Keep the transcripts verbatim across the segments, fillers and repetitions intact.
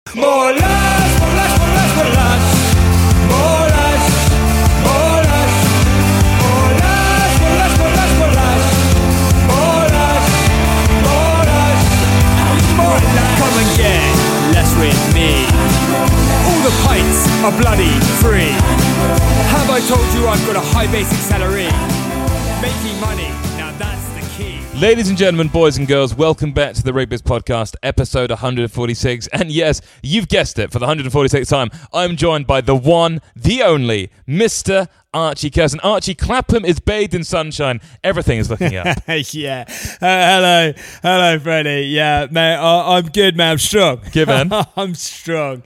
Molas, molas, molas, molas. Molas, molas. Molas, molas, molas, molas. Molas, molas, molas. Come and get less with me. All the pints are bloody free. Have I told you I've got a high basic salary? Making money, now that's the key. Ladies and gentlemen, boys and girls, welcome back to the Rigbiz Podcast, episode one hundred forty-six. And yes, you've guessed it, for the one hundred forty-sixth time, I'm joined by the one, the only, Mister Archie Curzon. Archie, Clapham is bathed in sunshine. Everything is looking up. yeah. Uh, hello. Hello, Freddie. Yeah, mate, I- I'm good, man. I'm strong. Good, man. I'm strong.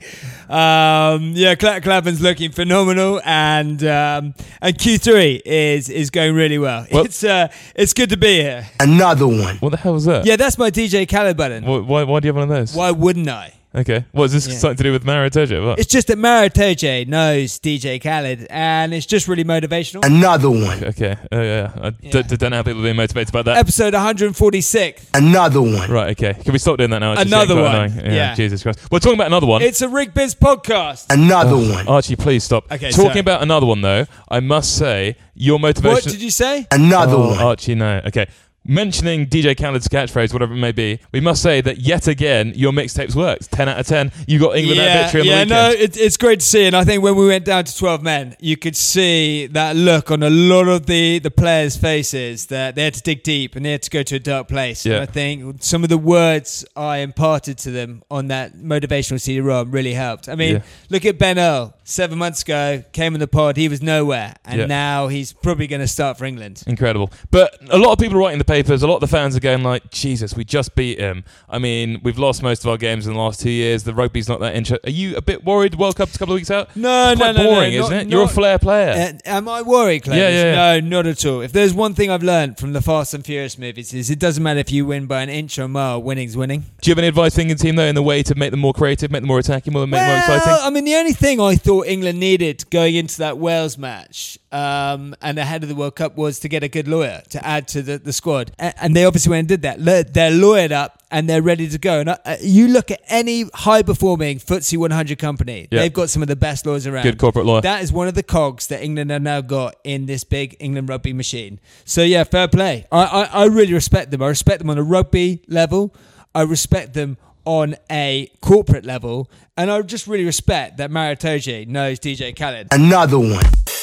Um, yeah, Cla- Clapham's looking phenomenal, and um, and Q three is is going really well. well it's uh, it's good to be here. Another one. What the hell was that? Yeah, that's my D J Khaled button. Why, why, why do you have one of those? Why wouldn't I? Okay. What, is this Yeah. something to do with Mara Tojo? What? It's just that Mara Toje knows D J Khaled, and it's just really motivational. Another one. Okay. Oh, yeah. I Yeah. d- don't know how people are being motivated by that. Episode one hundred forty-six. Another one. Right, okay. Can we stop doing that now? It's just Another getting quite one. annoying. Yeah. Jesus Christ. We're talking about another one. It's a Rigbiz podcast. Another Oh, one. Archie, please stop. Okay, Talking sorry. about another one, though, I must say, your motivation... What did you say? Another Oh, one. Archie, no. Okay. Mentioning D J Khaled's catchphrase, whatever it may be, we must say that yet again, your mixtapes worked. ten out of ten. You got England that victory on yeah, the no, weekend. it, it's great to see. And I think when we went down to twelve men, you could see that look on a lot of the, the players' faces that they had to dig deep and they had to go to a dark place. Yeah. And I think some of the words I imparted to them on that motivational C D-ROM really helped. I mean, Yeah. look at Ben Earl. Seven months ago, came in the pod, he was nowhere. And Yeah. now he's probably going to start for England. Incredible. But a lot of people are writing the papers, a lot of the fans are going like, Jesus, we just beat him. I mean, we've lost most of our games in the last two years. The rugby's not that interesting. Are you a bit worried? World Cup's a couple of weeks out? No, It's no, quite no, boring, no, isn't not- it? You're a not- flair player. Uh, am I worried, Clemens? Yeah, yeah, yeah. No, not at all. If there's one thing I've learned from the Fast and Furious movies is it doesn't matter if you win by an inch or a mile, winning's winning. Do you have any advice for England team, though, in the way to make them more creative, make them more attacking, more, make them more Well, exciting? I mean, the only thing I thought England needed going into that Wales match um, and ahead of the World Cup was to get a good lawyer to add to the, the squad. A- and they obviously went and did that. Le- They're lawyered up and they're ready to go. And uh, you look at any high-performing F T S E one hundred company, Yeah. they've got some of the best lawyers around. Good corporate lawyer. That is one of the cogs that England have now got in this big England rugby machine. So, yeah, fair play. I, I, I really respect them. I respect them on a rugby level. I respect them on a corporate level. And I just really respect that Mara Toje knows D J Khaled. Another one.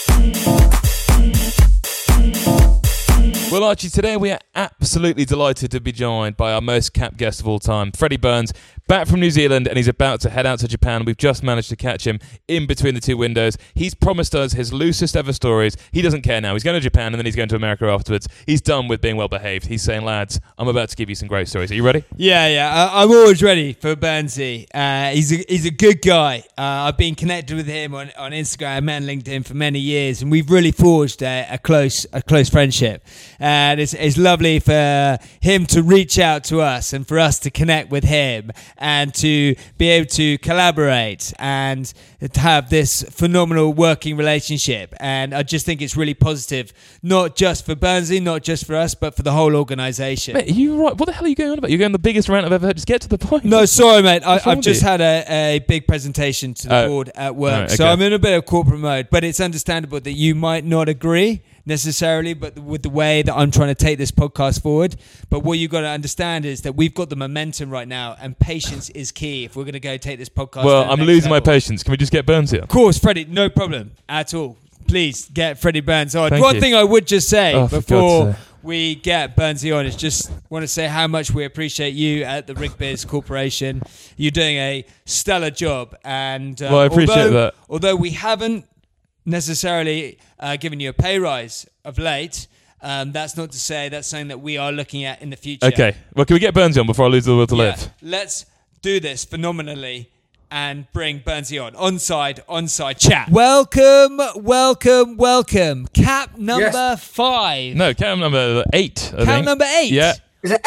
Well, Archie, today we are absolutely delighted to be joined by our most capped guest of all time, Freddie Burns, back from New Zealand, and he's about to head out to Japan. We've just managed to catch him in between the two windows. He's promised us his loosest ever stories. He doesn't care now. He's going to Japan, and then he's going to America afterwards. He's done with being well-behaved. He's saying, lads, I'm about to give you some great stories. Are you ready? Yeah, yeah. I, I'm always ready for Burnsy. Uh, he's a he's a good guy. Uh, I've been connected with him on, on Instagram and LinkedIn for many years, and we've really forged a, a close a close friendship. And it's it's lovely for him to reach out to us and for us to connect with him and to be able to collaborate and to have this phenomenal working relationship. And I just think it's really positive, not just for Burnsy, not just for us, but for the whole organisation. Mate, are you right? What the hell are you going on about? You're going the biggest rant I've ever heard. Just get to the point. No, sorry, mate. I, What's wrong I've with just you? had a, a big presentation to the Oh. board at work. Right, So okay. I'm in a bit of corporate mode, but it's understandable that you might not agree necessarily, but with the way that I'm trying to take this podcast forward. But what you've got to understand is that we've got the momentum right now, and patience is key if we're going to go take this podcast. Well, to the I'm next losing my level. patience. Can we just get Burns here? Of course, Freddie, no problem at all. Please get Freddie Burns on. Thank One you. thing I would just say Oh, for before God's sake. we get Burnsy on is just want to say how much we appreciate you at the Rigbiz Corporation. You're doing a stellar job, and uh, Well, I appreciate although, that. Although we haven't necessarily uh, given you a pay rise of late, um, that's not to say that's something that we are looking at in the future. Okay. Well, can we get Burns on before I lose the will to Yeah. live? Let's do this phenomenally and bring Burnsy on. Onside, onside chat. Welcome, welcome, welcome. Cap number Yes. five. No, count number eight, I Count think. number eight. Yeah. Is it eight?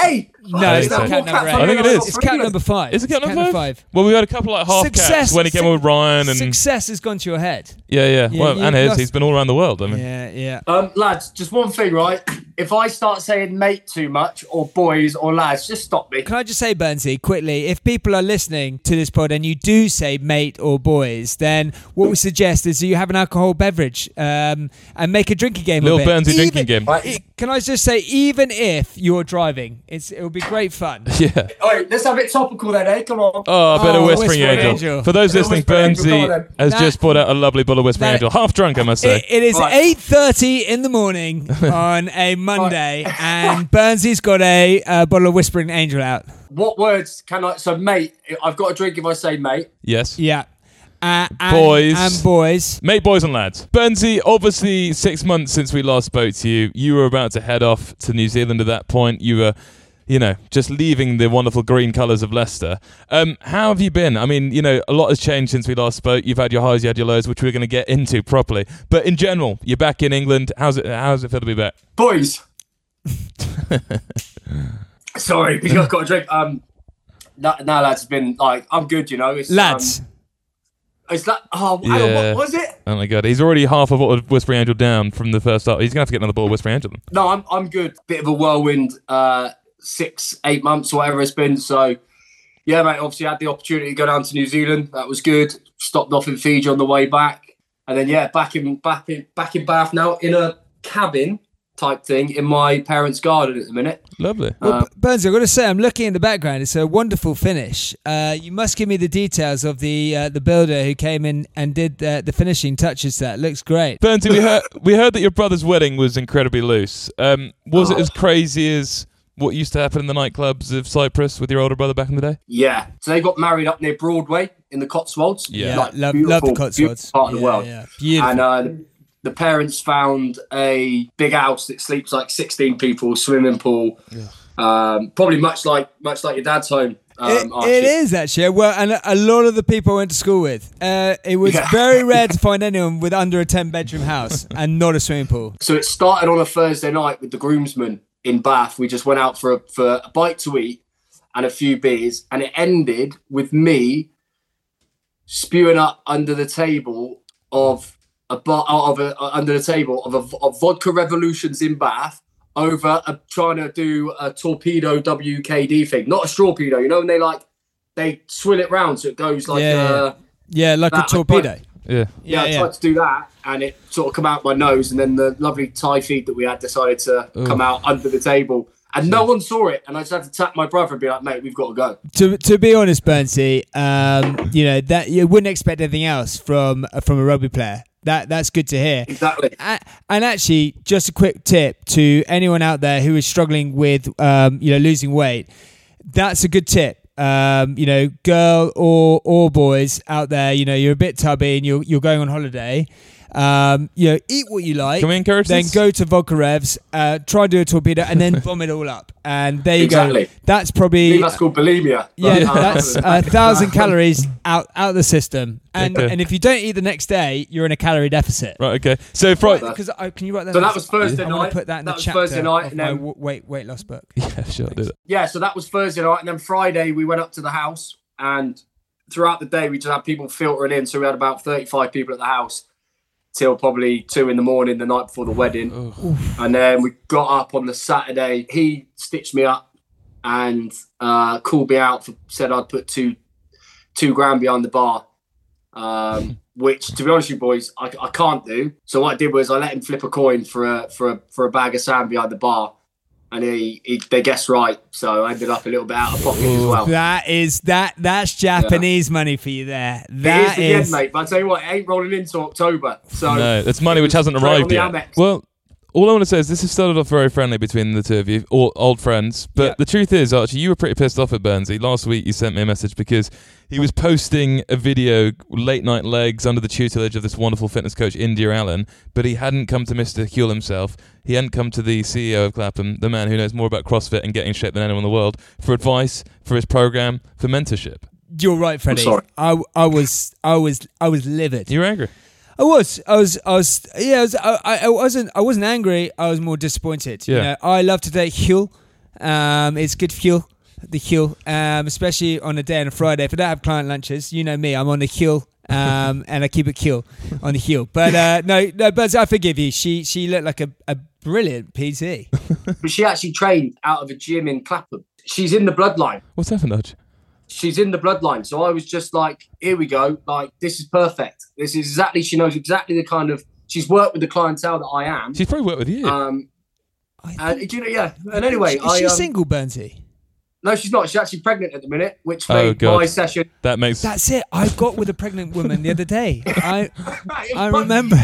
No, I it's think not so. cat number eight. I think it is. It's cat number five. Is it cat It's number five? five? Well, we had a couple like half Success- cats when he came su- with Ryan and Success has gone to your head. yeah, yeah. Yeah, well, you and his, lost- he's been all around the world. I mean, Yeah, yeah. Um, lads, just one thing, right? If I start saying mate too much, or boys, or lads, just stop me. Can I just say, Burnsy, quickly, if people are listening to this pod and you do say mate or boys, then what we suggest is that you have an alcohol beverage um, and make a drinking game Little of it. Burnsy drinking game. Right. e- Can I just say, even if you're driving, it's it'll be great fun. yeah. All right, let's have it topical then, eh? Come on. Oh, a bit Oh, of Whispering, Whispering Angel. Angel. For those Bit of listening, Whispering Angel, come on Burnsy then. has That- just brought out a lovely bottle of Whispering that- Angel. Half drunk, I must say. It, it is Right. eight thirty in the morning on a Monday, and Burnsy's got a uh, bottle of Whispering Angel out. What words can I? So, mate, I've got a drink if I say mate. Yes. Yeah. Uh, and, Boys. And boys. Mate, boys and lads. Burnsy, obviously six months since we last spoke to you, you were about to head off to New Zealand at that point. You were, you know, just leaving the wonderful green colours of Leicester. Um, how have you been? I mean, you know, a lot has changed since we last spoke. You've had your highs, you had your lows, which we're going to get into properly. But in general, you're back in England. How's it, how's it feel to be back? Boys. Sorry, because I've got a drink. Um, no, no, lads, it's been like, I'm good, you know. It's, Lads. Um, it's that, oh, hang on, Yeah. what was it? Oh my God, he's already half a bottle of Whispering Angel down from the first start. He's going to have to get another bottle of Whispering Angel. No, I'm I'm good. Bit of a whirlwind, uh, six, eight months, or whatever it's been. So, yeah, mate. Obviously, I had the opportunity to go down to New Zealand. That was good. Stopped off in Fiji on the way back, and then yeah, back in back in back in Bath now in a cabin type thing in my parents' garden at the minute. Lovely. Well, Uh, B- Burnsy, I've got to say, I'm looking in the background. It's a wonderful finish. Uh, you must give me the details of the uh, the builder who came in and did uh, the finishing touches to that. Looks great. Burnsy, we heard we heard that your brother's wedding was incredibly loose. Um, was it as crazy as what used to happen in the nightclubs of Cyprus with your older brother back in the day? Yeah, so they got married up near Broadway in the Cotswolds. Yeah. like, love, beautiful, love the Cotswolds. beautiful part of the Yeah, world. yeah. Beautiful. And uh, the parents found a big house that sleeps like sixteen people, swimming pool, um, probably much like much like your dad's home. Um, It, Archie. it is actually. Well, and a, a lot of the people I went to school with, uh, it was Yeah. very rare to find anyone with under a ten bedroom house and not a swimming pool. So it started on a Thursday night with the groomsmen in Bath. We just went out for a, for a bite to eat and a few beers, and it ended with me spewing up under the table of a bar of a uh, under the table of a of vodka revolutions in Bath over a, trying to do a torpedo W K D thing, not a strawpedo. You know when they like they swill it round so it goes like Yeah, uh, Yeah, like That- a torpedo. Yeah. yeah, I yeah. tried to do that, and it sort of come out my nose, and then the lovely Thai feed that we had decided to come out under the table, and no one saw it, and I just had to tap my brother and be like, "Mate, we've got to go." To to be honest, Burnsy, um, you know that you wouldn't expect anything else from from a rugby player. That that's good to hear. Exactly. A- And actually, just a quick tip to anyone out there who is struggling with, um, you know, losing weight. That's a good tip. Um, you know, girl or or boys out there, you know, you're a bit tubby and you're you're going on holiday. Um, you know, eat what you like. Can we encourage Then this? go to Vodka Revs, uh, try and do a torpedo, and then vomit all up. And there you Exactly. go. That's I probably think that's called bulimia. yeah, But, uh, that's a thousand calories out out the system. And Okay. and if you don't eat the next day, you're in a calorie deficit. Right, okay. So, Friday. Because I can you write that? So down? that was Thursday I'm gonna night. put that in That the was chapter Thursday night, of and my then- w- weight weight loss book. Yeah, sure, I'll do that. Yeah, so that was Thursday night, and then Friday we went up to the house, and throughout the day we just had people filtering in. So we had about thirty-five people at the house till probably two in the morning the night before the wedding, and then we got up on the Saturday. He stitched me up and uh, called me out for said I'd put two two grand behind the bar, um, which to be honest with you boys, I, I can't do. So what I did was I let him flip a coin for a for a for a bag of sand behind the bar. And he, he they guessed right, so I ended up a little bit out of pocket as well. That is that that's Japanese money for you there. It is That the is, end, mate. But I tell you what, it ain't rolling into October. So No, it's money which hasn't Straight on arrived the yet. Amex. Well, all I want to say is this has started off very friendly between the two of you, all old friends. But Yeah. the truth is, Archie, you were pretty pissed off at Burnsy. Last week you sent me a message because he was posting a video, late night legs, under the tutelage of this wonderful fitness coach, India Allen, but he hadn't come to Mister Huel himself. He hadn't come to the C E O of Clapham, the man who knows more about CrossFit and getting in shape than anyone in the world, for advice, for his program, for mentorship. you're right, Freddie. sorry. I, I was I was I was livid. You were angry. I was, I was, I was, yeah, I, was, I, I wasn't, I wasn't angry. I was more disappointed. You Yeah. know, I love to date Huel. Um, it's good fuel, the fuel, um, especially on a day on a Friday. If I don't have client lunches, you know me, I'm on the heel. Um, and I keep it cool on the heel. But uh, no, no, but I forgive you. She she looked like a, a brilliant P T. But she actually trained out of a gym in Clapham. She's in the bloodline. What's that for nudge? She's in the bloodline. So I was just like, here we go. Like, this is perfect. This is exactly, she knows exactly the kind of, she's worked with the clientele that I am. She's probably worked with you. Um, I and, think- you know, yeah. And anyway, is I, she um, single, Burnsy? no, she's not. She's actually pregnant at the minute, which Oh, made God. my session. that makes That's it. I got with a pregnant woman the other day. I I Right, remember.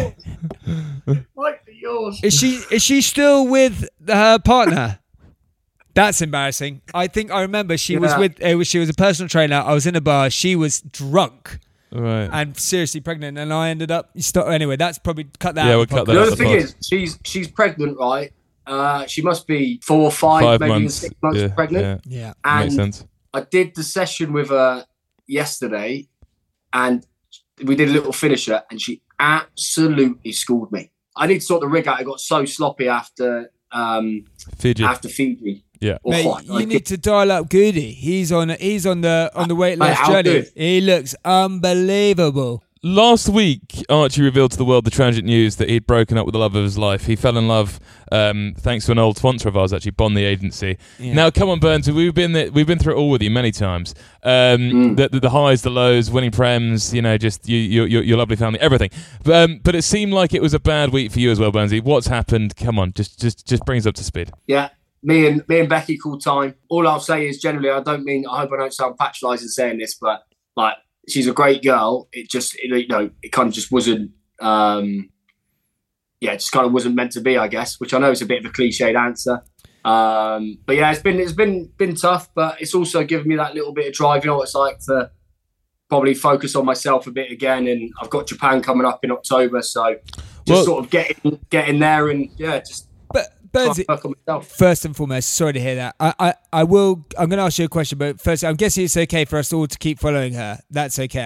right for yours. Is she is she still with her partner? That's embarrassing. I think I remember she was Yeah. with. It was, she was a personal trainer. I was in a bar. She was drunk right. and seriously pregnant, and I ended up. Stop. Anyway, that's probably cut that. Yeah, out we'll of the cut podcast. that The out. other the thing pod. is, she's she's pregnant, right? Uh, she must be four, five, Five maybe even months. six months yeah, pregnant. Yeah. Yeah. And Makes sense. I did the session with her yesterday, and we did a little finisher, and she absolutely schooled me. I need to sort the rig out. I got so sloppy after um, Fiji. after Fiji. Yeah. Oh, Mate, I you did- need to dial up Goody. He's on. He's on the on the weight Mate, loss how journey. good? He looks unbelievable. Last week, Archie revealed to the world the tragic news that he'd broken up with the love of his life. He fell in love um, thanks to an old sponsor of ours, actually, Bond the Agency. Yeah. Now, come on, Burns, we've been there, we've been through it all with you many times. Um, Mm. the, the, the highs, the lows, winning prems, you know, just you, you, your, your lovely family, everything. But, um, but it seemed like it was a bad week for you as well, Burnsy. What's happened? Come on, just just just bring us up to speed. Yeah, me and me and Becky called time. All I'll say is generally, I don't mean. I hope I don't sound patronising saying this, but like she's a great girl. It just it, you know it kind of just wasn't. Um, yeah, it just kind of wasn't meant to be, I guess. Which I know is a bit of a cliched answer. Um, but yeah, it's been it's been been tough, but it's also given me that little bit of drive. You know what it's like to probably focus on myself a bit again. And I've got Japan coming up in October, so just Well- sort of getting getting there and yeah, just But try Burnsy, to work on myself. first and foremost, sorry to hear that. I, I, I will. I'm going to ask you a question, but first, I'm guessing it's okay for us all to keep following her. That's okay.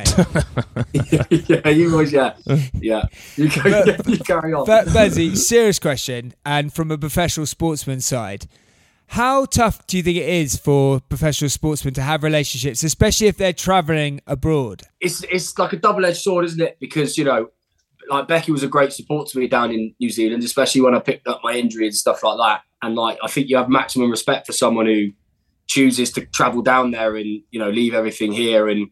yeah, you always, yeah, yeah. You, go, But- you carry on. But Burnsy, serious question, and from a professional sportsman side, how tough do you think it is for professional sportsmen to have relationships, especially if they're traveling abroad? it's it's like a double-edged sword, isn't it? Because you know, like Becky was a great support to me down in New Zealand, especially when I picked up my injury and stuff like that. And like, I think you have maximum respect for someone who chooses to travel down there and you know leave everything here and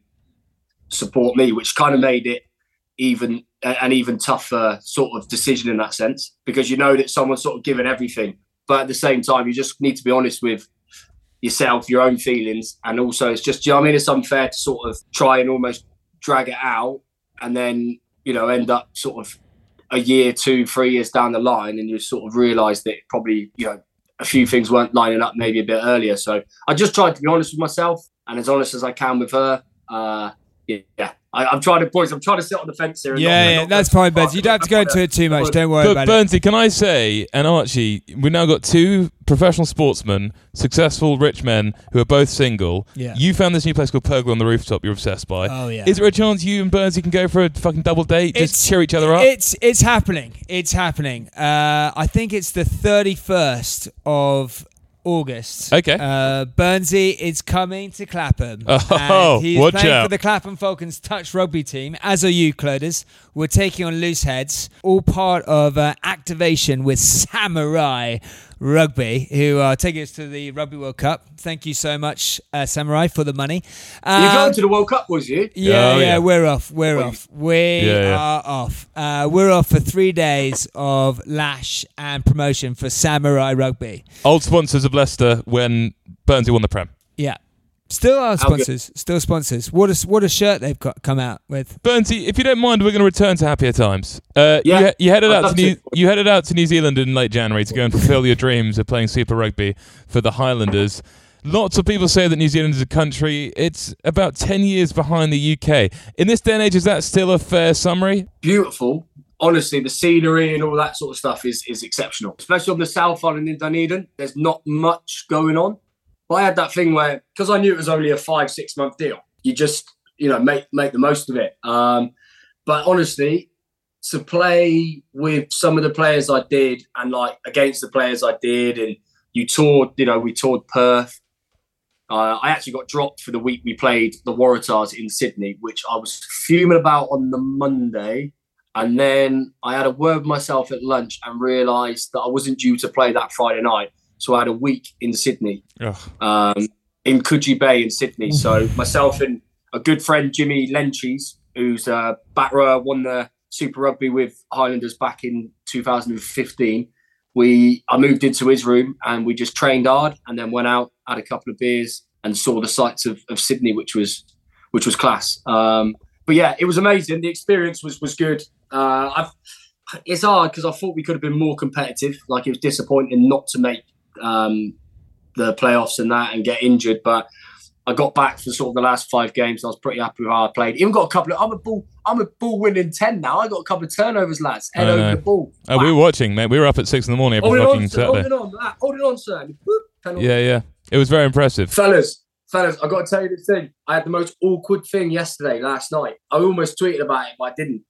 support me, which kind of made it even an even tougher sort of decision in that sense, because you know that someone's sort of given everything, but at the same time, you just need to be honest with yourself, your own feelings, and also it's just, you know what I mean, it's unfair to sort of try and almost drag it out and then you know end up sort of a year, two, three years down the line, and you sort of realise that probably you know a few things weren't lining up maybe a bit earlier. So I just tried to be honest with myself and as honest as I can with her. Uh, yeah, yeah. I, I'm trying to, boys. I'm trying to sit on the fence here. and Yeah, not- yeah, not that's go fine, too far. Burnsy. You don't have to go into it too much. Don't worry But about it. Burnsy, can I say, and Archie, we've now got two professional sportsmen, successful rich men who are both single. Yeah. You found this new place called Pergola on the Rooftop you're obsessed by. Oh, yeah. Is there a chance you and Burnsy can go for a fucking double date? Just It's- cheer each other up? It's it's happening. It's happening. Uh, I think it's the thirty-first of August. Okay. Uh, Burnsy is coming to Clapham. Oh, and he's watch playing out. for the Clapham Falcons touch rugby team, as are you, Cloders. We're taking on Looseheads, all part of uh, activation with Samurai Rugby, who are taking us to the Rugby World Cup. Thank you so much, uh, Samurai, for the money. You're Um, going to the World Cup, was you? yeah, Oh, yeah, yeah. we're off. We're Wait. off. We Yeah, yeah. are off. Uh, we're off for three days of lash and promotion for Samurai Rugby. Old sponsors of Leicester when Burnsy won the Prem. Yeah, still our How good. sponsors. Still sponsors. What a what a shirt they've got come out with. Burnsy, if you don't mind, we're going to return to happier times. Uh, Yeah, you, you headed I'd out to love New to. you headed out to New Zealand in late January to go and fulfil your dreams of playing Super Rugby for the Highlanders. Lots of people say that New Zealand is a country. It's about ten years behind the U K. In this day and age, is that still a fair summary? Beautiful. Honestly, the scenery and all that sort of stuff is is exceptional. Especially on the South Island in Dunedin, there's not much going on. But I had that thing where, because I knew it was only a five, six month deal, you just, you know, make make the most of it. Um, but honestly, to play with some of the players I did and like against the players I did and you toured, you know, we toured Perth. Uh, I actually got dropped for the week we played the Waratahs in Sydney, which I was fuming about on the Monday. And then I had a word with myself at lunch and realised that I wasn't due to play that Friday night. So I had a week in Sydney, um, in Coogee Bay in Sydney. So myself and a good friend, Jimmy Lenchis, who's a back rower, won the Super Rugby with Highlanders back in two thousand fifteen. We I moved into his room and we just trained hard and then went out, had a couple of beers and saw the sights of, of Sydney, which was which was class. Um, but yeah, it was amazing. The experience was was good. Uh, I've, it's hard because I thought we could have been more competitive. Like, it was disappointing not to make um, the playoffs and that and get injured. But I got back for sort of the last five games. And I was pretty happy with how I played. Even got a couple of. I'm a ball. I'm a ball winning ten now. I got a couple of turnovers, lads. Head over the ball. Oh, we were watching, mate. We were up at six in the morning every hold fucking on, Saturday. Hold it on, lad. Hold it on, sir. Boop, yeah, yeah. It was very impressive, fellas. Fellas, I got to tell you this thing. I had the most awkward thing yesterday, last night. I almost tweeted about it, but I didn't.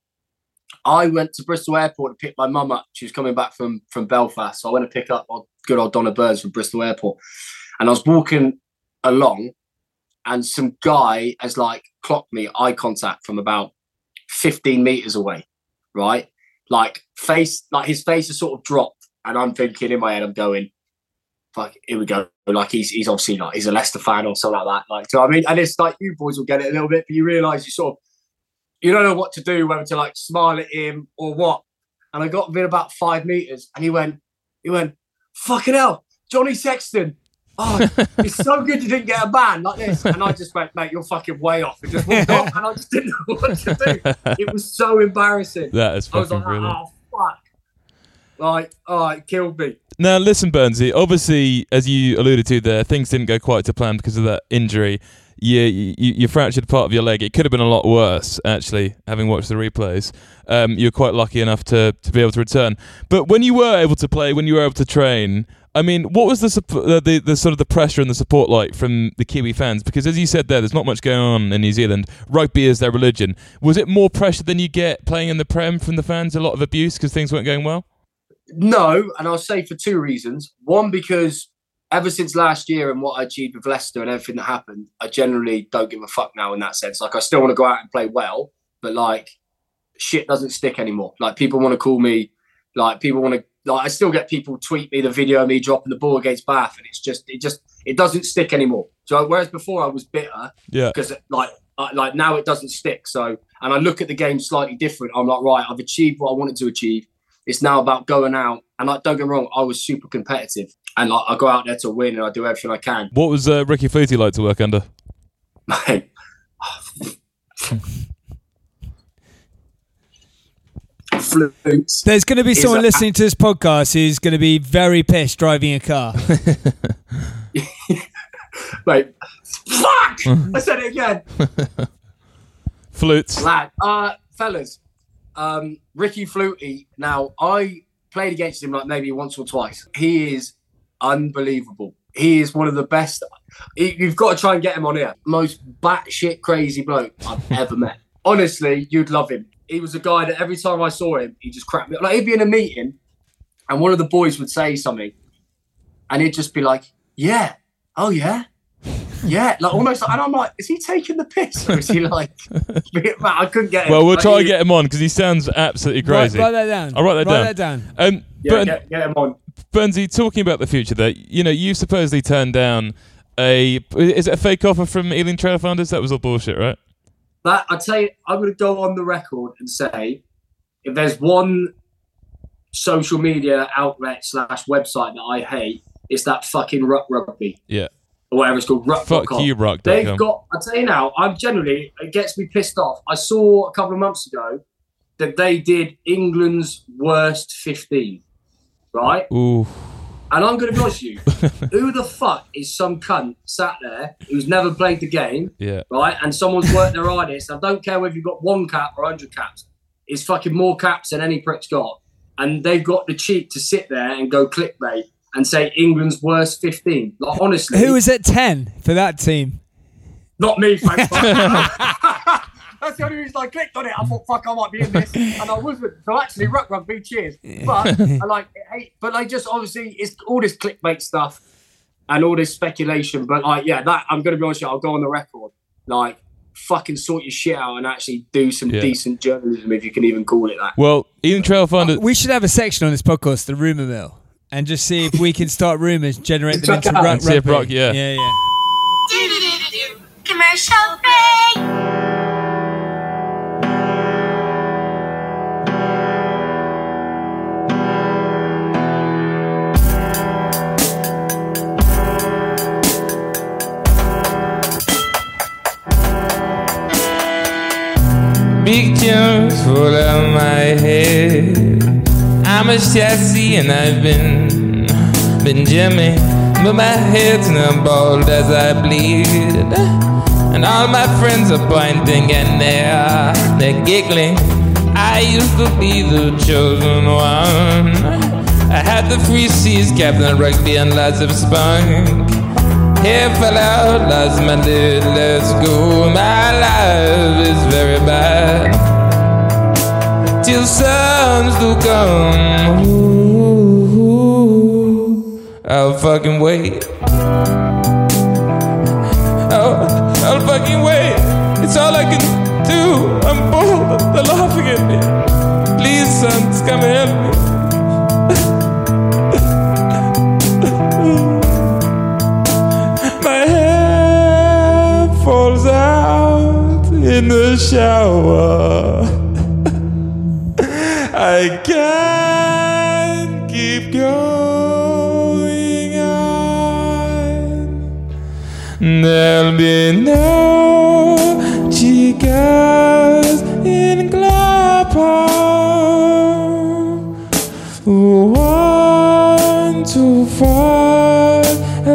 I went to Bristol Airport to pick my mum up. She was coming back from, from Belfast. So I went to pick up good old Donna Burns from Bristol Airport. And I was walking along and some guy has like clocked me eye contact from about fifteen meters away, right? Like face, like his face is sort of dropped. And I'm thinking in my head, I'm going, fuck, here we go. Like he's he's obviously like, he's a Leicester fan or something like that. Like, so I mean, and it's like you boys will get it a little bit, but you realise you sort of, you don't know what to do, whether to like smile at him or what. And I got within about five meters and he went, he went, fucking hell, Johnny Sexton. Oh, it's so good you didn't get a ban like this. And I just went, mate, you're fucking way off. And just walked off and I just didn't know what to do. It was so embarrassing. That is fucking I was like, brilliant. oh, fuck. Like, oh, it killed me. Now, listen, Burnsy, obviously, as you alluded to there, things didn't go quite to plan because of that injury. You, you, you fractured part of your leg. It could have been a lot worse, actually, having watched the replays. Um, you were quite lucky enough to, to be able to return. But when you were able to play, when you were able to train, I mean, what was the, the, the, the sort of the pressure and the support like from the Kiwi fans? Because as you said there, there's not much going on in New Zealand. Rugby is their religion. Was it more pressure than you get playing in the Prem from the fans? A lot of abuse because things weren't going well? No, and I'll say for two reasons. One, because ever since last year and what I achieved with Leicester and everything that happened, I generally don't give a fuck now in that sense. Like, I still want to go out and play well, but like, shit doesn't stick anymore. Like, people want to call me, like, people want to, like, I still get people tweet me the video of me dropping the ball against Bath, and it's just, it just, it doesn't stick anymore. So whereas before I was bitter, yeah, because like, uh, like now it doesn't stick. So, and I look at the game slightly different. I'm like, right, I've achieved what I wanted to achieve. It's now about going out. And like, don't get me wrong, I was super competitive. And like, I go out there to win and I do everything I can. What was uh, Ricky Flutie like to work under? Mate. Flutes. There's going to be is someone a- listening to this podcast who's going to be very pissed driving a car. Mate. Fuck! I said it again. Flutes. Lad. Uh, fellas. Um, Ricky Flutie. Now, I played against him like maybe once or twice. He is unbelievable. He is one of the best. He, you've got to try and get him on here. Most batshit crazy bloke I've ever met. Honestly, you'd love him. He was a guy that every time I saw him, he just cracked me up. Like, he'd be in a meeting and one of the boys would say something and he'd just be like, yeah, oh yeah. Yeah, like almost, like, and I'm like, is he taking the piss? Or is he like, man, I couldn't get him. Well, we'll like, try he, and get him on because he sounds absolutely crazy. Write, write that down. I'll write that write down. that down. Um, Yeah, Burn, get, get him on. Burnsy, talking about the future there, you know, you supposedly turned down a, is it a fake offer from Ealing Trailfinders? That was all bullshit, right? That, I tell you, I'm going to go on the record and say, if there's one social media outlet slash website that I hate, it's that fucking Ruck Rugby. Yeah. Or whatever it's called, ruck dot com. Fuck you, Ruck dot com. They've got, I tell you now, I'm generally, it gets me pissed off. I saw a couple of months ago that they did England's worst fifteen, right? Ooh. And I'm going to be honest with you, who the fuck is some cunt sat there who's never played the game, Yeah. right? And someone's worked their hardest. I don't care whether you've got one cap or one hundred caps. It's fucking more caps than any prick's got. And they've got the cheek to sit there and go clickbait and say England's worst fifteen. Like, honestly. Who was at ten for that team? Not me, thank fuck. That's the only reason I clicked on it. I thought, fuck, I might be in this, and I wasn't. So actually, Ruck Rugby, cheers. But I like, hey, but like, just obviously, it's all this clickbait stuff and all this speculation. But like, yeah, that I'm gonna be honest with you, I'll go on the record. Like, fucking sort your shit out and actually do some Yeah. decent journalism, if you can even call it that. Well, Eden Trailfinder. We should have a section on this podcast, the rumour mill, and just see if we can start rumours, generate them Check into it out. ruck See if rugby. Rock- yeah. yeah, yeah. Do-do-do-do-do. Commercial break. Big tunes full of my head. I'm a chassis and I've been, been Jimmy, but my head's not bald as I bleed. And all my friends are pointing and they're, they're giggling. I used to be the chosen one. I had the three C's, Captain Rugby and lots of spunk. Hair fell out, lost my lid, let's go. My life is very bad. Till suns do come, ooh, I'll fucking wait. I'll, I'll fucking wait. It's all I can do. I'm bored, they're laughing at me. Please, sons, come and help me. My hair falls out in the shower. I can't keep going on. There'll be no chicas in Glapa who want to fall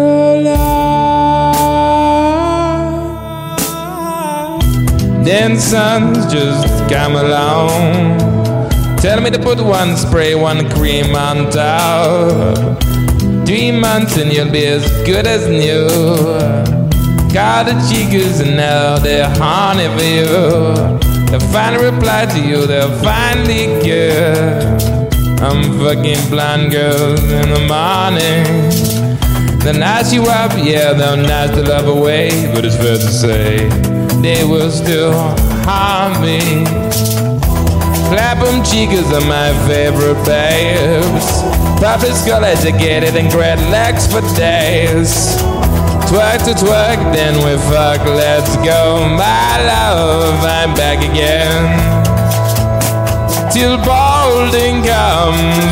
alive. Then sons just come along. Tell me to put one spray, one cream on top. Three months and you'll be as good as new. Got the chicas and now they're honey for you. They'll finally reply to you, they'll finally care. I'm fucking blind girls in the morning. They'll nice you up, yeah, they'll nice the love away. But it's fair to say, they will still harm me. Clapham chicas are my favorite babes. Public school educated and great legs for days. Twerk to twerk, then we fuck, let's go. My love, I'm back again. Till balding comes,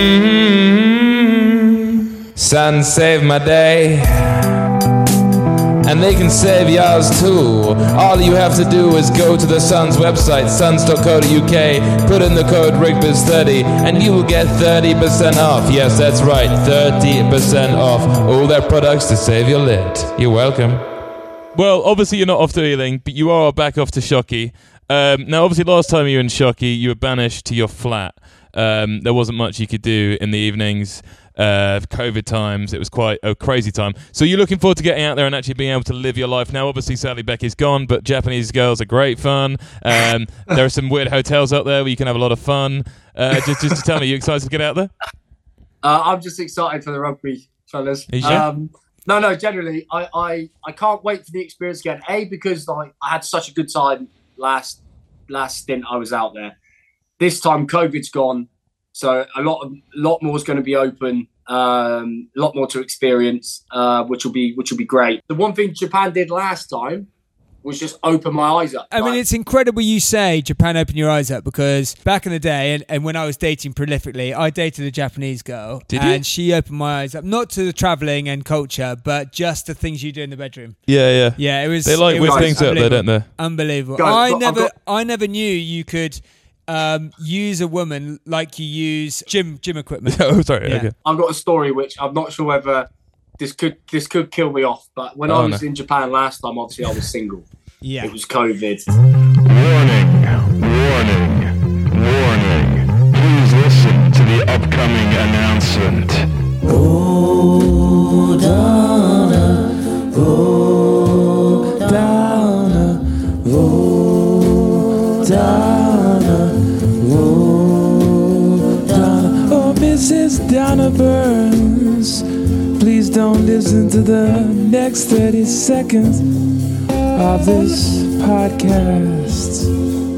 mm-hmm. Sun saved my day. And they can save yours too. All you have to do is go to the Sun's website, suns dot co dot U K, put in the code Rigby's thirty, and you will get thirty percent off. Yes, that's right, thirty percent off all their products to save your lid. You're welcome. Well, obviously you're not off to Ealing, but you are back off to Shockey. Um, now, obviously last time you were in Shockey, you were banished to your flat. Um, there wasn't much you could do in the evenings. Uh, COVID times, it was quite a crazy time. So you're looking forward to getting out there and actually being able to live your life now. Obviously, Sally Becky's gone, but Japanese girls are great fun. Um, there are some weird hotels out there where you can have a lot of fun. Uh, just, just to tell me, you excited to get out there? Uh, I'm just excited for the rugby, fellas. Are you sure? Um, no, no. Generally, I, I, I can't wait for the experience again. A, because like I had such a good time last last stint I was out there. This time, COVID's gone. So a lot of lot more is going to be open, um, a lot more to experience, uh, which will be which will be great. The one thing Japan did last time was just open my eyes up. I mean, Like, it's incredible you say Japan opened your eyes up, because back in the day, and, and when I was dating prolifically, I dated a Japanese girl. Did you? And she opened my eyes up, not to the travelling and culture, but just the things you do in the bedroom. Yeah, yeah. Yeah, it was. They like it weird was things out there, don't they? Unbelievable. Guys, I I've got- never, I've got- I never knew you could um, use a woman like you use gym gym equipment. Oh, sorry. Yeah. Okay. I've got a story which I'm not sure whether this could this could kill me off. But when Oh, I was no. in Japan last time, obviously I was single. Yeah. It was COVID. Warning, warning, warning. Please listen to the upcoming announcement. Donna, oh, Donna, oh, Missus Donna Burns. Please don't listen to the next thirty seconds of this podcast.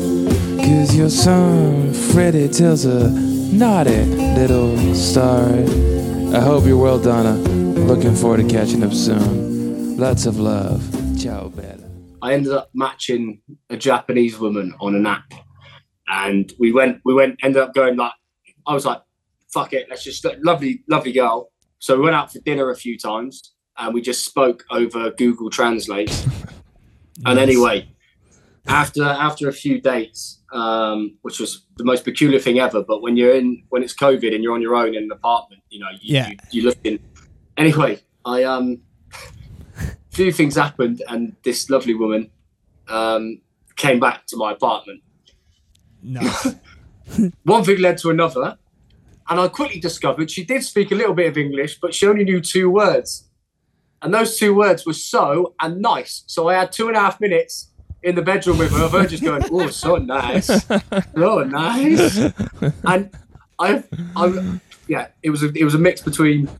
Cause your son, Freddie, tells a naughty little story. I hope you're well, Donna. Looking forward to catching up soon. Lots of love. Ciao, Bella. I ended up matching a Japanese woman on an app, and we went, we went, ended up going like, I was like, fuck it, let's just, lovely, lovely girl. So we went out for dinner a few times, and we just spoke over Google Translate. And anyway, after after a few dates, um, which was the most peculiar thing ever, but when you're in, when it's COVID and you're on your own in an apartment, you know, you, Yeah. you, you look in. Anyway, I um. few things happened, and this lovely woman um, came back to my apartment. Nice. One thing led to another, and I quickly discovered she did speak a little bit of English, but she only knew two words. And those two words were so and nice. So I had two and a half minutes in the bedroom with her, of her just going, oh, so nice. So nice. And I, I, yeah, it was a, it was a mix between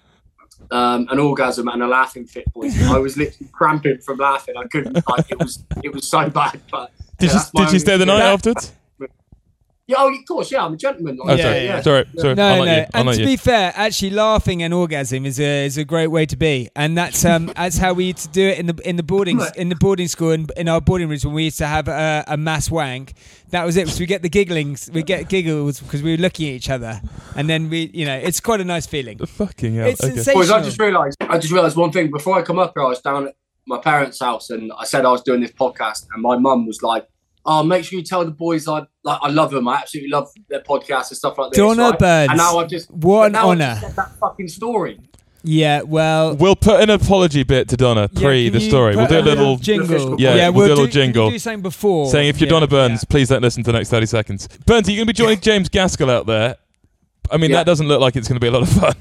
Um, an orgasm and a laughing fit, boys. I was literally cramping from laughing. I couldn't. Like, it was it was so bad. But Did yeah, you that's my did you stay the only- night Yeah. afterwards? Yeah, oh, of course. Yeah, I'm a gentleman. Oh, Like, Yeah, sorry, yeah. sorry, sorry. No, I'll no. let you. I'll And let to you. be fair, actually, laughing and orgasm is a is a great way to be, and that's um that's how we used to do it in the in the boarding in the boarding school and in our boarding rooms when we used to have a, a mass wank. That was it. So we get the gigglings, we get giggles because we were looking at each other, and then we, you know, it's quite a nice feeling. Fucking hell. It's Okay. sensational. Boys, I just realised. I just realised one thing. Before I come up here, I was down at my parents' house, and I said I was doing this podcast, and my mum was like, "Oh, make sure you tell the boys I like I love them. I absolutely love their podcast and stuff like this." Donna right? Burns. And now I've just What an now I've honour. just said that fucking story. Yeah, well, We'll put an apology bit to Donna pre yeah, the can you story. We'll put do a little jingle. Yeah, we'll do a little jingle. Can you do something before saying if you're yeah, Donna Burns, yeah. please don't listen to the next thirty seconds. Burns, are you going to be joining James Gaskell out there? I mean, Yeah. that doesn't look like it's going to be a lot of fun.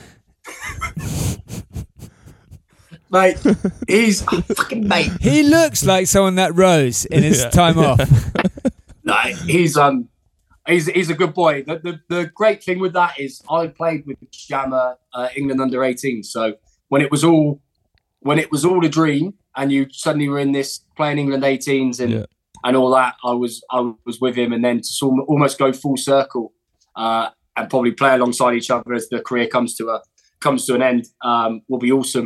Mate, he's oh, fucking mate. He looks like someone that rose in his Yeah. time off. No, he's um, he's he's a good boy. The, the the great thing with that is I played with Jammer uh, England under eighteen. So when it was all when it was all a dream, and you suddenly were in this playing England eighteens and Yeah. and all that, I was I was with him, and then to sort of almost go full circle uh, and probably play alongside each other as the career comes to a comes to an end um, will be awesome.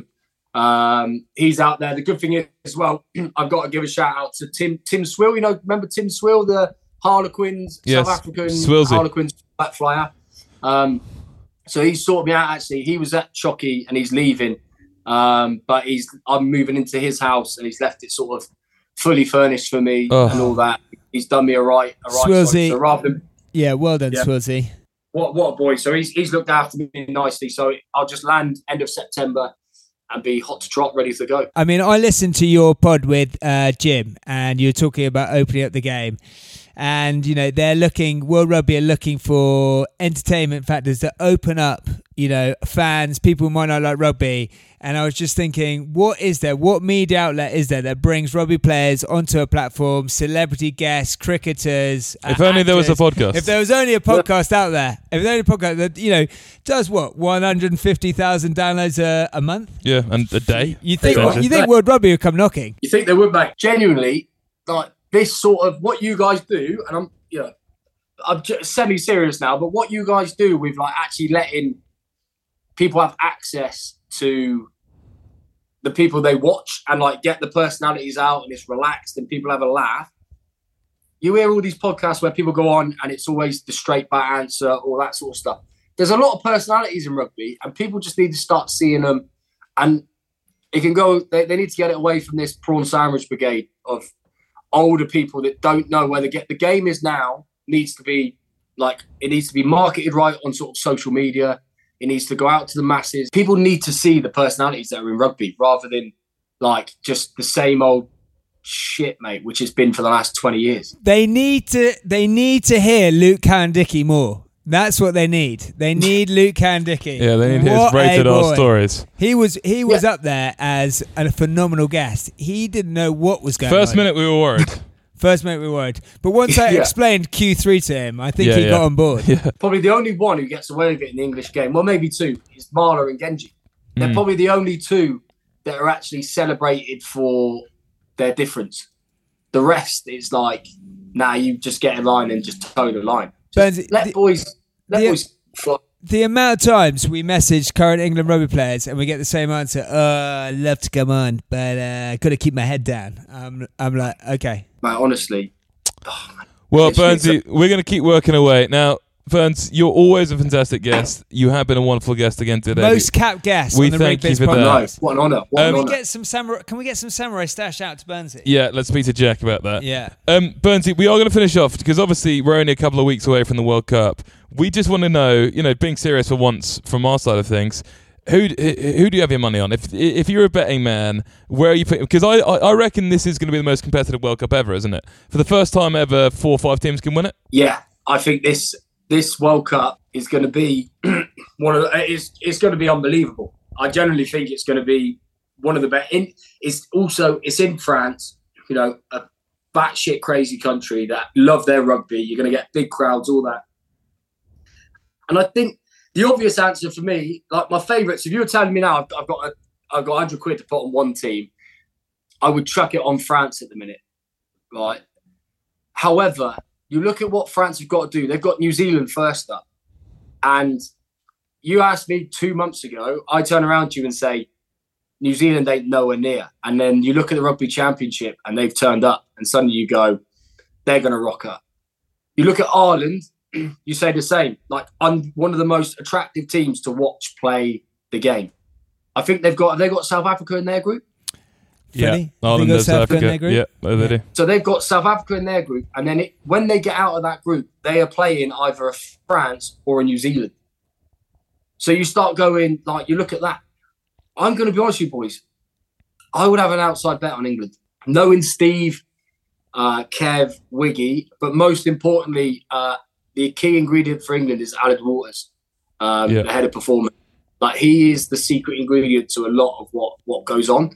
Um, he's out there. The good thing is as well, I've got to give a shout out to Tim Tim Swill. You know, remember Tim Swill, the Harlequins, Yes, South African Swilsey. Harlequins flat flyer. Um, so he sorted me out. Actually, he was at Chocky and he's leaving, um, but he's I'm moving into his house and he's left it sort of fully furnished for me Oh. and all that. He's done me a right, a right. Swilsey. So rather than Yeah, well done, Yeah. Swilsey. what what a boy. So he's he's looked after me nicely. So I'll just land end of September and be hot to trot, ready to go. I mean, I listened to your pod with uh, Jim, and you're talking about opening up the game. And, you know, they're looking, World Rugby are looking for entertainment factors that open up, you know, fans, people who might not like rugby. And I was just thinking, what is there? What media outlet is there that brings rugby players onto a platform, celebrity guests, cricketers? If uh, only there was a actors? podcast. If there was only a podcast out there, if there was only a podcast that, you know, does what, one hundred fifty thousand downloads a, a month? Yeah, and a day. You think Essentially. you think World Rugby would come knocking? You think they would, mate? Genuinely, like this sort of what you guys do, and I'm, you know, I'm just semi-serious now, but what you guys do with like actually letting people have access to the people they watch and like get the personalities out and it's relaxed and people have a laugh. You hear all these podcasts where people go on and it's always the straight bat answer, all that sort of stuff. There's a lot of personalities in rugby and people just need to start seeing them, and it can go, they, they need to get it away from this prawn sandwich brigade of older people that don't know where they get. The game is now needs to be like, it needs to be marketed right on sort of social media. It needs to go out to the masses. People need to see the personalities that are in rugby rather than like just the same old shit, mate, which has been for the last twenty years. They need to. They need to hear Luke Cowan-Dickie more. That's what they need. They need Luke Cowan-Dickie. Yeah, they need his What a rated R boy. stories. He was he was Yeah. up there as a phenomenal guest. He didn't know what was going on. First minute we were worried. First mate we worried. But once I Yeah. explained Q three to him, I think Yeah, he yeah. got on board. Yeah. Probably the only one who gets away with it in the English game, well, maybe two, is Marla and Genji. They're Mm. probably the only two that are actually celebrated for their difference. The rest is like, nah, you just get in line and just toe the line. Just Burnsy, let the- boys, let the- boys fly. The amount of times we message current England rugby players and we get the same answer, uh, I'd love to come on, but uh, got to keep my head down. I'm, I'm like, okay. Man, honestly, Well, It's- Burnsy, we're going to keep working away. Now, Burns, you're always a fantastic guest. You have been a wonderful guest again today. Most capped guests we on the thank you Rig Biz for that. no, podcast. what an honour. What Um, an Can we honour. get some samurai? Can we get some samurai stash out to Burnsy? Yeah, let's speak to Jack about that. Yeah. Um, Burnsy, we are going to finish off because obviously we're only a couple of weeks away from the World Cup. We just want to know, you know, being serious for once from our side of things, who who do you have your money on? If if you're a betting man, where are you putting? Because I, I I reckon this is going to be the most competitive World Cup ever, isn't it? For the first time ever, four or five teams can win it. Yeah, I think this this World Cup is going to be one of the, it's it's going to be unbelievable. I generally think it's going to be one of the best. In it's also it's in France, you know, a batshit crazy country that love their rugby. You're going to get big crowds, all that. And I think the obvious answer for me, like my favourites, if you were telling me now, I've, I've got a, I've got one hundred quid to put on one team, I would chuck it on France at the minute, right? However, you look at what France have got to do. They've got New Zealand first up. And you asked me two months ago, I turn around to you and say, New Zealand ain't nowhere near. And then you look at the Rugby Championship and they've turned up and suddenly you go, they're going to rock up. You look at Ireland, you say the same. Like, I'm one of the most attractive teams to watch play the game. I think they've got, have they got South Africa in their group? Philly? Yeah, Ireland They got does South South Africa in Africa. their group? Yeah, oh, they Yeah. do. So they've got South Africa in their group, and then it, when they get out of that group, they are playing either a France or a New Zealand. So you start going, like, you look at that. I'm going to be honest with you, boys. I would have an outside bet on England. Knowing Steve, uh, Kev, Wiggy, but most importantly, uh, the key ingredient for England is Alan Waters, um, Yeah. the head of performance. Like, he is the secret ingredient to a lot of what, what goes on.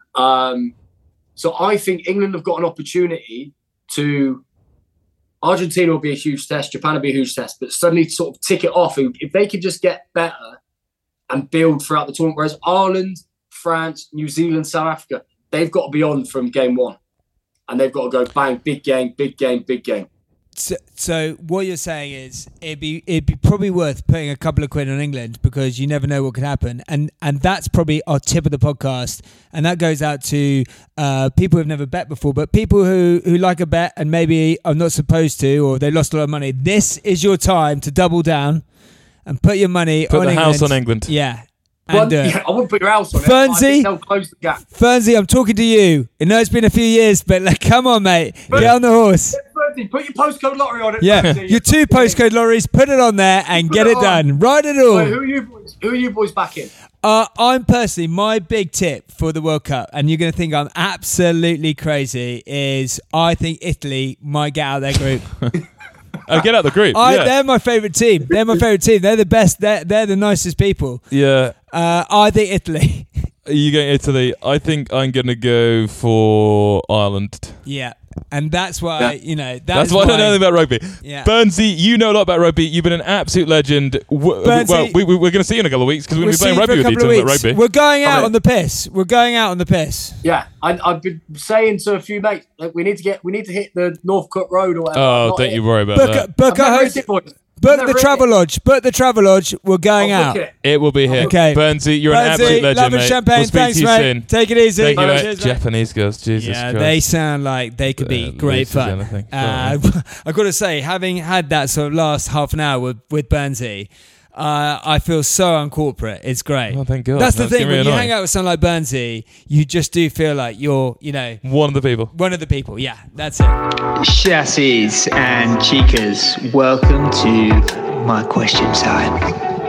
Um, so I think England have got an opportunity to. Argentina will be a huge test. Japan will be a huge test, but suddenly sort of tick it off. If they could just get better and build throughout the tournament, whereas Ireland, France, New Zealand, South Africa, they've got to be on from game one, and they've got to go bang, big game, big game, big game. So, so what you're saying is it'd be it'd be probably worth putting a couple of quid on England because you never know what could happen, and and that's probably our tip of the podcast, and that goes out to uh, people who've never bet before, but people who who like a bet and maybe are not supposed to, or they lost a lot of money. This is your time to double down and put your money Put on the England. house on England. Yeah. Well, And, uh, yeah, I wouldn't put your house on it. but I Fernsey? think they'll close the gap. Fernsey, I'm talking to you. I know it's been a few years, but like, come on, mate, But- get on the horse. Fernsey, put your postcode lottery on it. Yeah, Fernsey. your two postcode lorries, put it on there and Put get it it on. done. Ride it all. Wait, who are you boys? Who are you boys backing? Uh, I'm personally, my big tip for the World Cup, and you're going to think I'm absolutely crazy, is I think Italy might get out of their group. Oh, get out the group. I, yeah. They're my favourite team. They're my favourite team. They're the best. They're, they're the nicest people. yeah. Uh, I think Italy. Are you going Italy? I think I'm going to go for Ireland. Yeah. And that's why, Yeah. you know, that That's is why I don't know anything about rugby. Yeah. Burnsy, you know a lot about rugby. You've been an absolute legend. W- Burnsy- well, we, we, we're going to see you in a couple of weeks because we're We'll going to be playing see you for rugby a with you couple of talking about weeks. rugby. We're going out Alright. on the piss. We're going out on the piss. Yeah, I, I've been saying to a few mates, like, we need to get, we need to hit the Northcote Road or whatever. Oh, Not don't hit you it. worry about Book, that. a, book, I've a never host, hit it, boys. book Never the hit travel it. lodge. Book the travel lodge. We're going I'll out. book it. It will be here. Okay. Burnsy, you're an Burnsy, absolute legend, love and mate. champagne. We'll speak Thanks, to you mate. soon. Take it easy. Thank you, mate. Cheers, mate. Japanese girls, Jesus Yeah, Christ. they sound like they could be Uh, great this is fun. anything. Uh, I've got to say, having had that sort of last half an hour with, with Burnsy, uh, I feel so uncorporate. It's great. Oh, thank God. That's the That's thing. gonna When be you annoying. hang out with someone like Burnsy, you just do feel like you're, you know, One of the people. one of the people. Yeah, that's it. Chassis and Chicas, welcome to my question time.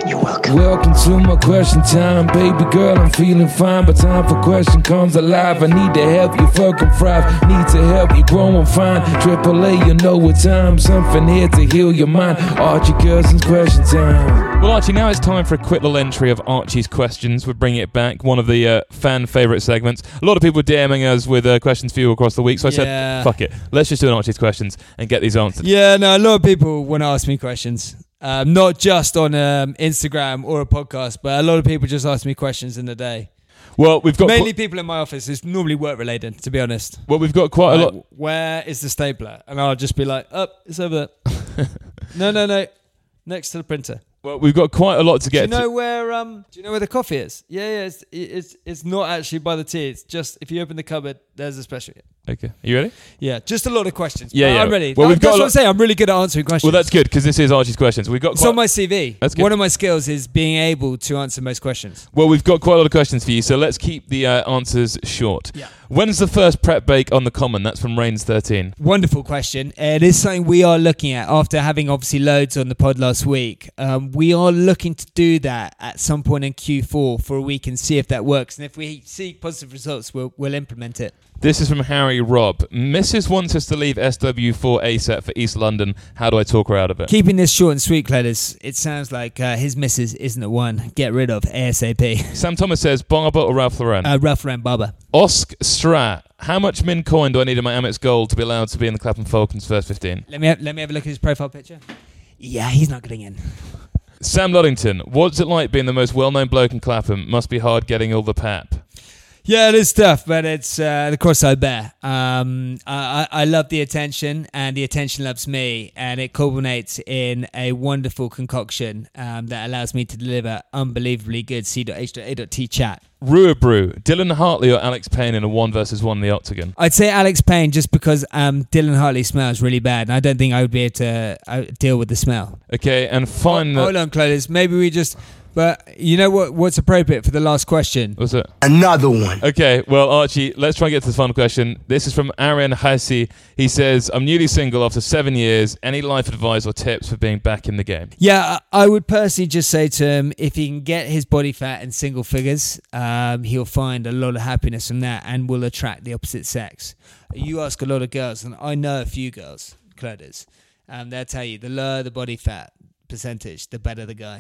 You're welcome. Welcome to my question time, baby girl. I'm feeling fine, but time for question comes alive. I need to help you fucking thrive. Need to help you grow and fine. Triple A, you know what time. Something here to heal your mind. Archie Cousins question time. Well, Archie, now it's time for a quick little entry of Archie's questions. We're bringing it back, one of the uh, fan favourite segments. A lot of people were DMing us with uh, questions for you across the week, so I Yeah. said, fuck it. Let's just do an Archie's questions and get these answered. Yeah, no, a lot of people want to ask me questions. Um, not just on um, Instagram or a podcast, but a lot of people just ask me questions in the day. Well, we've got Mainly qu- people in my office. It's normally work related, to be honest. well, we've got quite a Like, lot. where is the stapler? And I'll just be like, oh, it's over there. no, no, no. Next to the printer. Well, we've got quite a lot to Do you get know to. where um? Do you know where the coffee is? Yeah, yeah. It's it's it's not actually by the tea. It's just if you open the cupboard, there's a special. Okay, are you ready? Yeah, just a lot of questions. Yeah, But yeah. I'm ready. Well, Well, we've got that's a what lot- I'm saying. I'm really good at answering questions. Well, that's good because this is Archie's questions. We've got It's quite. on my C V. That's good. One of my skills is being able to answer most questions. Well, we've got quite a lot of questions for you, so let's keep the uh, answers short. Yeah. When's the first prep bake on the Common? That's from Reigns thirteen. Wonderful question. It is something we are looking at after having obviously loads on the pod last week. Um, we are looking to do that at some point in Q four for a week and see if that works. And if we see positive results, we'll, we'll implement it. This is from Harry Robb. Missus wants us to leave S W four ASAP for East London. How do I talk her out of it? Keeping this short and sweet, Cledis, it sounds like uh, his missus isn't the one. Get rid of ASAP. Sam Thomas says, Barber or Ralph Lauren? Uh, Ralph Lauren Barber. Osk Strat. How much min coin do I need in my Amex Gold to be allowed to be in the Clapham Falcons first fifteen? Let me have, let me have a look at his profile picture. Yeah, he's not getting in. Sam Luddington. What's it like being the most well-known bloke in Clapham? Must be hard getting all the pap. Yeah, it is tough, but it's uh, the cross I bear. Um, I, I love the attention, and the attention loves me, and it culminates in a wonderful concoction um, that allows me to deliver unbelievably good C H A T chat. Ruabrew. Dylan Hartley or Alex Payne in a one versus one in the Octagon? I'd say Alex Payne just because um, Dylan Hartley smells really bad, and I don't think I would be able to uh, deal with the smell. Okay, and finally... Hold on, Clovis. Maybe we just... But you know what? What's appropriate for the last question? What's it? Another one. Okay, well, Archie, let's try and get to the final question. This is from Aaron Hassi. He says, I'm newly single after seven years. Any life advice or tips for being back in the game? Yeah, I I would personally just say to him, if he can get his body fat in single figures, um, he'll find a lot of happiness from that and will attract the opposite sex. You ask a lot of girls, and I know a few girls, Clodas, um, they'll tell you the lower the body fat percentage, the better the guy.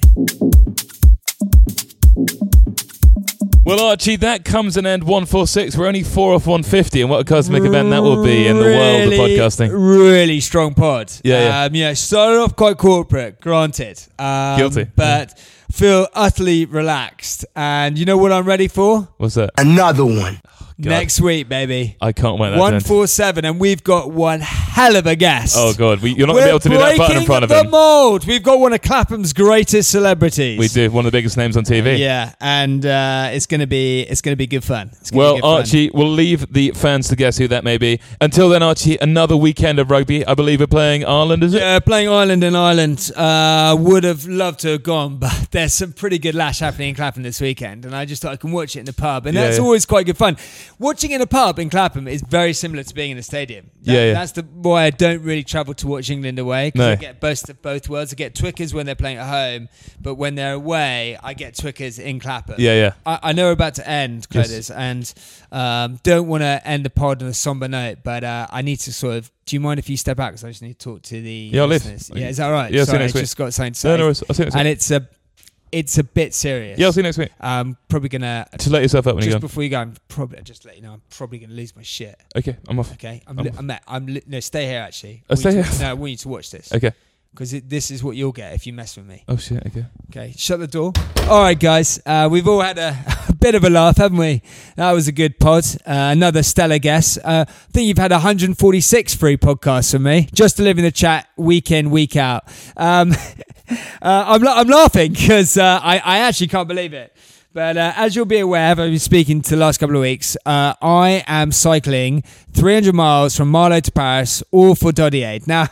Well, Archie, that comes an end one forty-six. We're only four off one fifty, and what a cosmic event that will be in the world of Really, podcasting. Really strong pod. Yeah, yeah. Um, yeah, started off quite corporate, granted. Um, Guilty. But feel utterly relaxed. And you know what I'm ready for? What's that? Another one. God. Next week, baby. I can't wait. That one to end. forty-seven, and we've got one hell of a guest. Oh, God. We, you're not going to be able to do that button in front of We're him. breaking the mold. We've got one of Clapham's greatest celebrities. We do. One of the biggest names on T V. Yeah, and uh, it's gonna be it's gonna be good fun. It's gonna Well, be good fun. Archie, we'll leave the fans to guess who that may be. Until then, Archie, another weekend of rugby. I believe we're playing Ireland, is it? Yeah, playing Ireland and Ireland. Uh, would have loved to have gone, but there's some pretty good lash happening in Clapham this weekend, and I just thought I can watch it in the pub, and Yeah, that's yeah. always quite good fun. Watching in a pub in Clapham is very similar to being in a stadium. That- Yeah, yeah. That's the why I don't really travel to watch England away, because No. I get both of both worlds. I get Twickers when they're playing at home, but when they're away, I get Twickers in Clapham. Yeah, yeah. I, I know we're about to end, Yes. Cledis, and um, don't want to end the pod on a somber note, but uh, I need to sort of. Do you mind if you step out? Because I just need to talk to the Yeah, I'll leave. listeners. Yeah, is that all right? Yeah, I'll see you Sorry, next I week. just got something to say. No, no worries. I'll see you next and week. it's a, it's a bit serious. Yeah, I'll see you next week. I'm probably gonna. Just let yourself up when you Just go. before you go, I'm probably just let you know. I'm probably gonna lose my shit. Okay, I'm off. Okay, I'm. I'm- Li- I'm, I'm li- no, stay here actually. Oh, I want stay you to- here? No, I want you to watch this Okay. because this is what you'll get if you mess with me. Oh, shit, okay. Okay, shut the door. All right, guys. Uh, we've all had a, a bit of a laugh, haven't we? That was a good pod. Uh, another stellar guest. Uh, I think you've had one hundred forty-six free podcasts from me, just to live in the chat week in, week out. Um, uh, I'm, la- I'm laughing because uh, I, I actually can't believe it. But uh, as you'll be aware, I've been speaking to the last couple of weeks, uh, I am cycling three hundred miles from Marlow to Paris, all for Doddy Aid. Now,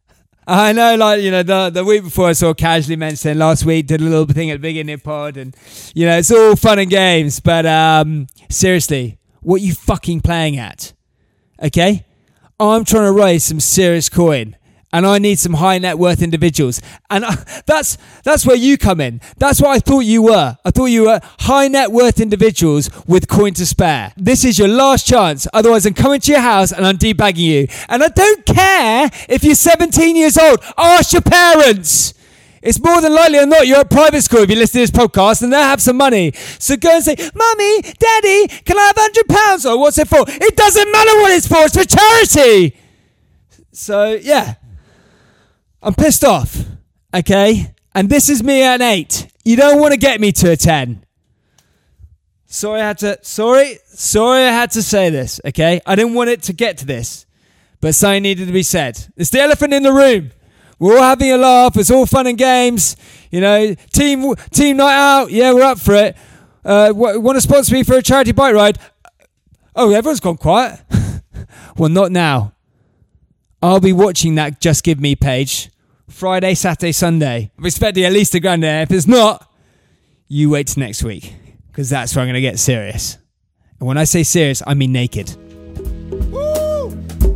I know, like, you know, the the week before I saw casually mentioned, last week did a little thing at the beginning of the pod, and, you know, it's all fun and games, but um, seriously, what are you fucking playing at? Okay? I'm trying to raise some serious coin, and I need some high net worth individuals. And I, that's that's where you come in. That's what I thought you were. I thought you were high net worth individuals with coin to spare. This is your last chance. Otherwise, I'm coming to your house and I'm debagging you. And I don't care if you're seventeen years old. Ask your parents. It's more than likely or not you're at private school if you listen to this podcast and they'll have some money. So go and say, Mummy, Daddy, can I have one hundred pounds? Or what's it for? It doesn't matter what it's for. It's for charity. So, yeah. I'm pissed off, okay? And this is me at an eight. You don't want to get me to a ten. Sorry I had to, sorry, sorry I had to say this, okay? I didn't want it to get to this, but something needed to be said. It's the elephant in the room. We're all having a laugh. It's all fun and games. You know, team team night out. Yeah, we're up for it. Uh, w- want to sponsor me for a charity bike ride? Oh, everyone's gone quiet. Well, not now. I'll be watching that Just Give Me page Friday, Saturday, Sunday. I'm expecting at least a grand there. If it's not, you wait till next week, because that's where I'm going to get serious. And when I say serious, I mean naked. Woo!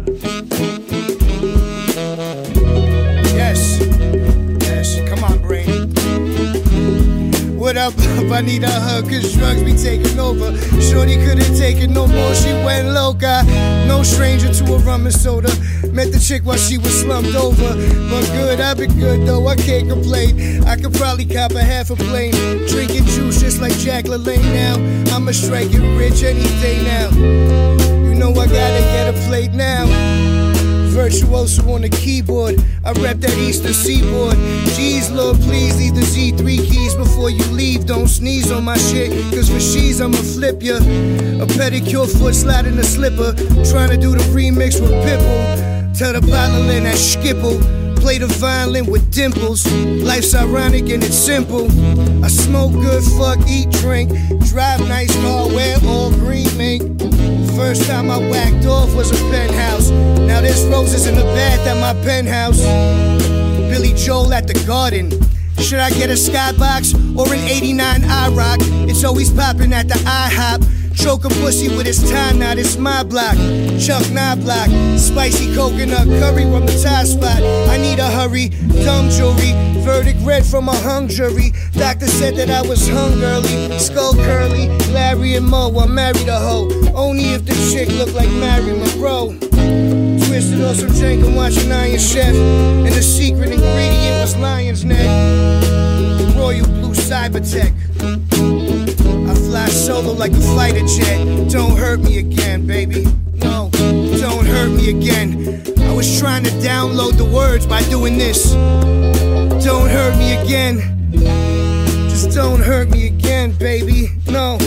Yes. Yes. Come on, brain. What up, love? I need a hug, cause drugs be taking over. Shorty couldn't take it no more, she went loca. No stranger to a rum and soda. Met the chick while she was slumped over. But good, I've been good though, I can't complain. I could probably cop a half a plane. Drinking juice just like Jack LaLanne now. I'ma strike it rich any day now. You know I gotta get a plate now. Virtuoso on the keyboard, I rep that eastern seaboard. Geez, Lord, please leave the Z three keys before you leave. Don't sneeze on my shit, cause for she's I'ma flip ya. A pedicure foot slide in a slipper. Trying to do the remix with Pitbull. Tell the bottle in that skipple. Play the violin with dimples. Life's ironic and it's simple. I smoke good, fuck, eat, drink. Drive nice car, wear all green mink. First time I whacked off was a penthouse. Now there's roses in the bath at my penthouse. Billy Joel at the Garden. Should I get a skybox or an eighty-nine iRock? It's always popping at the IHOP. Choke a pussy with his time, now this my block. Chuck Knoblock, spicy coconut curry from the Thai spot. I need a hurry, dumb jewelry. Verdict read from a hung jury. Doctor said that I was hung early. Skull curly, Larry and Moe, I married a hoe. Only if the chick looked like Mary Monroe. Twisted on some drink and watching Iron Chef. And the secret ingredient was lion's neck. Royal Blue Cybertech. I fly solo like a fighter jet. Don't hurt me again, baby. No, don't hurt me again. I was trying to download the words by doing this. Don't hurt me again. Just don't hurt me again, baby. No.